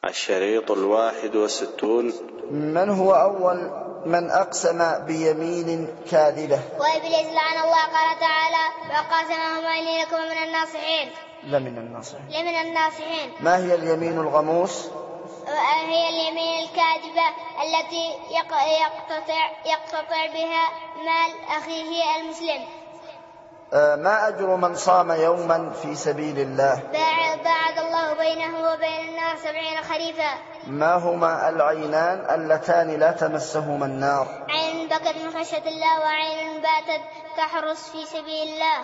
الشريط 61. من هو أول من أقسم بيمين كاذبة؟ وإبليس لعن الله. قال تعالى: وقاسمهما إني لكم من الناصحين. لمن الناصحين. ما هي اليمين الغموس؟ هي اليمين الكاذبة التي يقتطع بها مال أخيه المسلم. ما أجر من صام يوما في سبيل الله؟ باعد الله بينه وبين النار 70 خريفا. ما هما العينان اللتان لا تمسهما النار؟ عين بكت من خشية الله، وعين باتت تحرس في سبيل الله.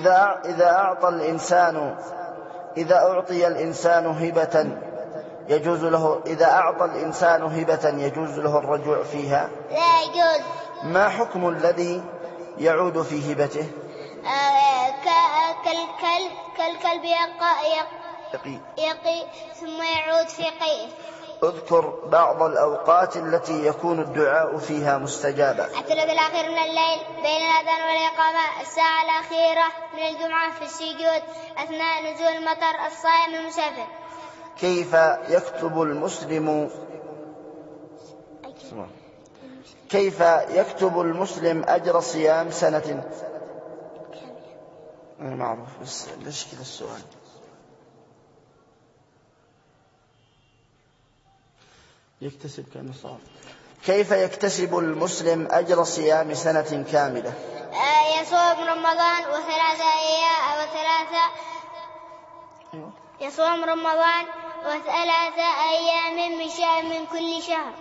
إذا أعطي الإنسان هبة يجوز له، إذا أعطى الإنسان هبة يجوز له الرجوع فيها؟ لا يجوز. ما حكم الذي يعود في هبته؟ كالكلب يقي ثم يعود في قيئه. اذكر بعض الأوقات التي يكون الدعاء فيها مستجابا. الثلث الأخير من الليل بين الأذان والإقامة، الساعة الأخيرة من الجمعة في السجود، أثناء نزول المطر، الصائم المسافر. كيف يكتب المسلم أجر صيام سنة؟ أنا معروف، بس ليش كذا السؤال؟ يكتسب كأنه صعب. كيف يكتسب المسلم أجر صيام سنة كاملة؟ يصوم رمضان يصوم رمضان و3 أيام من كل شهر.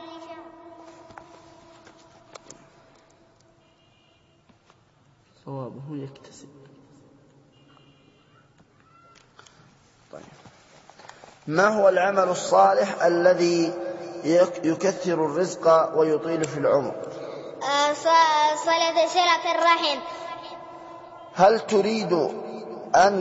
صوابه يكتسب. طيب. ما هو العمل الصالح الذي يكثر الرزق ويطيل في العمر؟ صلة الرحم. هل تريد أن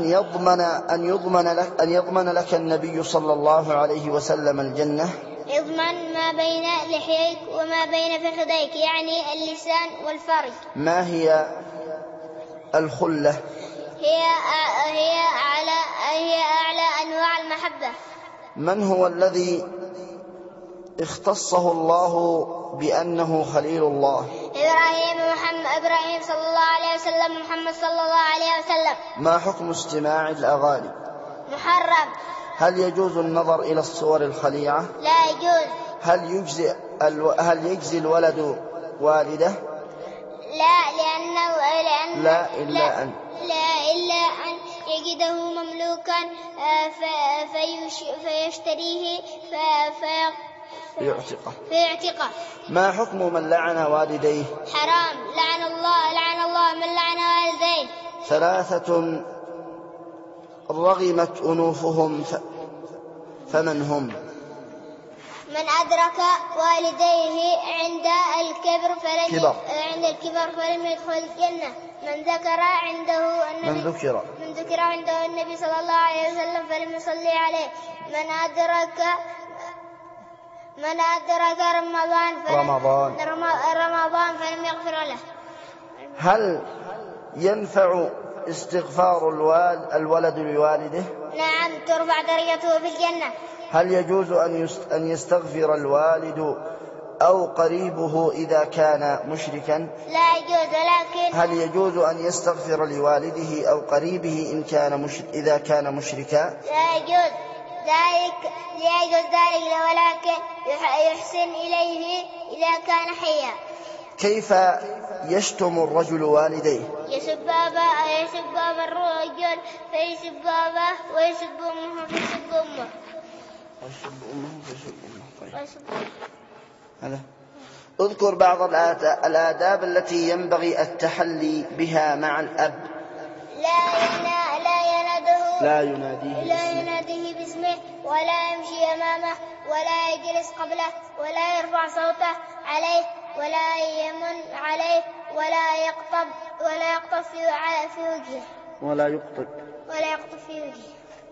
يضمن لك النبي صلى الله عليه وسلم الجنة؟ يضمن ما بين لحييك وما بين فخذيك، يعني اللسان والفرج. ما هي الخلة؟ هي أعلى أنواع المحبة. من هو الذي اختصه الله بأنه خليل الله؟ إبراهيم صلى الله عليه وسلم، محمد صلى الله عليه وسلم. ما حكم استماع الأغاني؟ محرم. هل يجوز النظر إلى الصور الخليعة؟ لا يجوز. هل يجزي الولد والده؟ لا، إلا أن يجده مملوكا فيشتريه فيعتقه. ما حكم من لعن والديه؟ حرام. لعن الله من لعن والديه. 3 رغمت أنوفهم فمن هم؟ من أدرك والديه عند الكبر فلم يدخل الجنة. من ذكر عنده النبي صلى الله عليه وسلم فلم يصلي عليه. من أدرك رمضان فلم يغفر له. هل ينفع استغفار الولد لوالده؟ نعم، ترفع درجته في الجنة. هل يجوز أن يستغفر الوالد أو قريبه إذا كان مشركا؟ لا يجوز. ولكن هل يجوز أن يستغفر لوالده أو قريبه إذا كان مشركا؟ لا يجوز ذلك، ولكن يحسن إليه إذا كان حيا. كيف يشتم الرجل والديه؟ يسب أبا الرجل فيسب أباه، ويسب أمه فيسب أمه. هذا. اذكر بعض الآداب التي ينبغي التحلي بها مع الأب. لا يناديه باسمه، ولا يمشي أمامه، ولا يجلس قبله، ولا يرفع صوته عليه، ولا يمن عليه، ولا يقطب في وجهه. ولا يقطب في وجهه.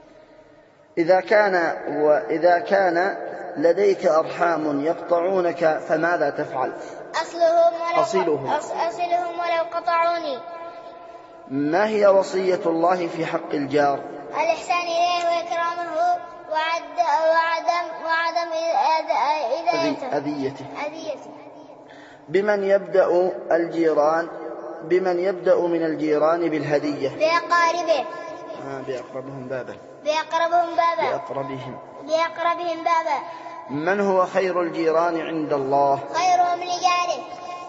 إذا كان لديك أرحام يقطعونك فماذا تفعل؟ أصلهم ولو قطعوني. ما هي وصية الله في حق الجار؟ الإحسان إليه وإكرامه وعدم أذيته. بمن يبدأ من الجيران بالهدية؟ بأقاربه. بأقربهم بابا. من هو خير الجيران عند الله؟ خيرهم لجاره.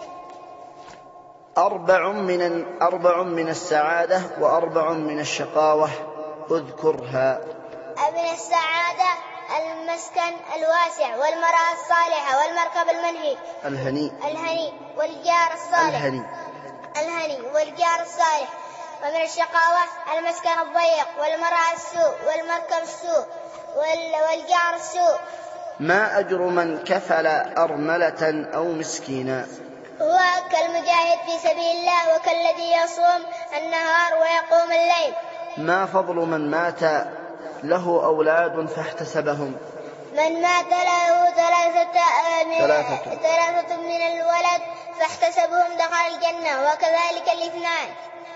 4 من السعادة و4 من الشقاوة، اذكرها. من السعادة المسكن الواسع، والمرأة الصالحة، والمركب الهنيء والجار الصالح. ومن الشقاوة المسكن الضيق، والمرأة السوء، والمركب السوء، والجار السوء. ما أجر من كفل أرملة أو مسكينا؟ هو كالمجاهد في سبيل الله، وكالذي يصوم النهار ويقوم الليل. ما فضل من مات له أولاد فاحتسبهم؟ من مات له 3 من الولد فاحتسبهم دخل الجنة، وكذلك الاثنان.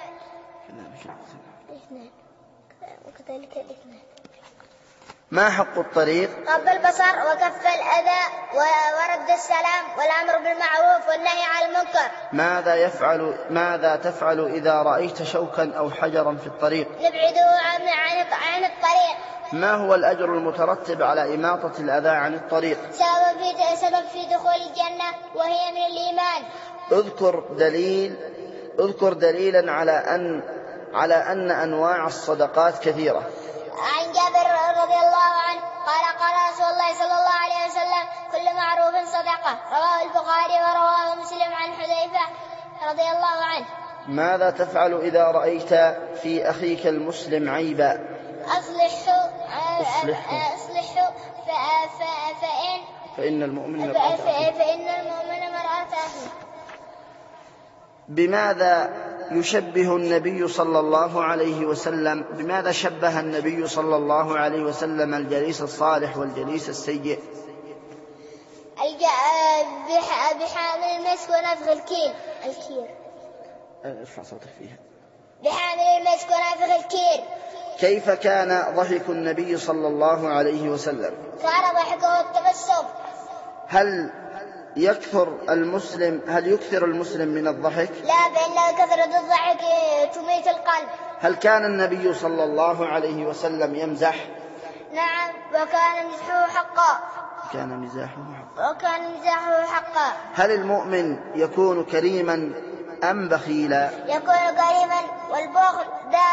ما حق الطريق؟ غض البصر، وكف الأذى، ورد السلام، والأمر بالمعروف، والنهي عن المنكر. ماذا تفعل إذا رأيت شوكا أو حجرا في الطريق؟ نبعده عن الطريق. ما هو الأجر المترتب على إماطة الأذى عن الطريق؟ سبب في دخول الجنة، وهي من الإيمان. اذكر دليلا على أن أنواع الصدقات كثيرة. عن جابر رضي الله عنه قال رسول الله صلى الله عليه وسلم: كل معروف صدقة. رواه البخاري ورواه مسلم عن حذيفة رضي الله عنه. ماذا تفعل إذا رأيت في أخيك المسلم عيبا؟ أصلحه فإن المؤمن مرآة أخيه. بماذا شبه النبي صلى الله عليه وسلم الجليس الصالح والجليس السيء؟ بحامل المسك ونفخ الكير. ارفع صوتك فيها. بحامل المسك ونفخ الكير. كيف كان ضحك النبي صلى الله عليه وسلم؟ كان ضحكه التبسم. هل يكثر المسلم من الضحك؟ لا، بأن كثرة الضحك تميت القلب. هل كان النبي صلى الله عليه وسلم يمزح؟ نعم، وكان مزحه حقا. وكان مزاحه حقا. هل المؤمن يكون كريما أم بخيلا؟ يكون كريما، والبخل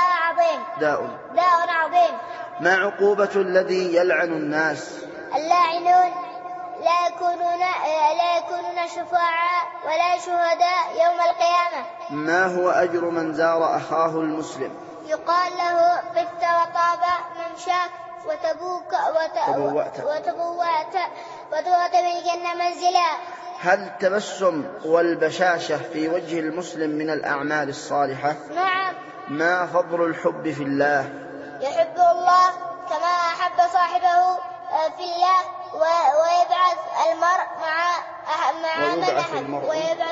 داء عظيم. ما عقوبة الذي يلعن الناس؟ اللاعنون لا يكونون شفعاء ولا شهداء يوم القيامة. ما هو أجر من زار أخاه المسلم؟ يقال له: طفت وطاب ممشاك، وتبوأت بالجنة منزلا. هل التبسم والبشاشة في وجه المسلم من الأعمال الصالحة؟ نعم. ما فضل الحب في الله؟ يحب الله كما أحب صاحبه في الله، ويبعث المرء مع من أحب.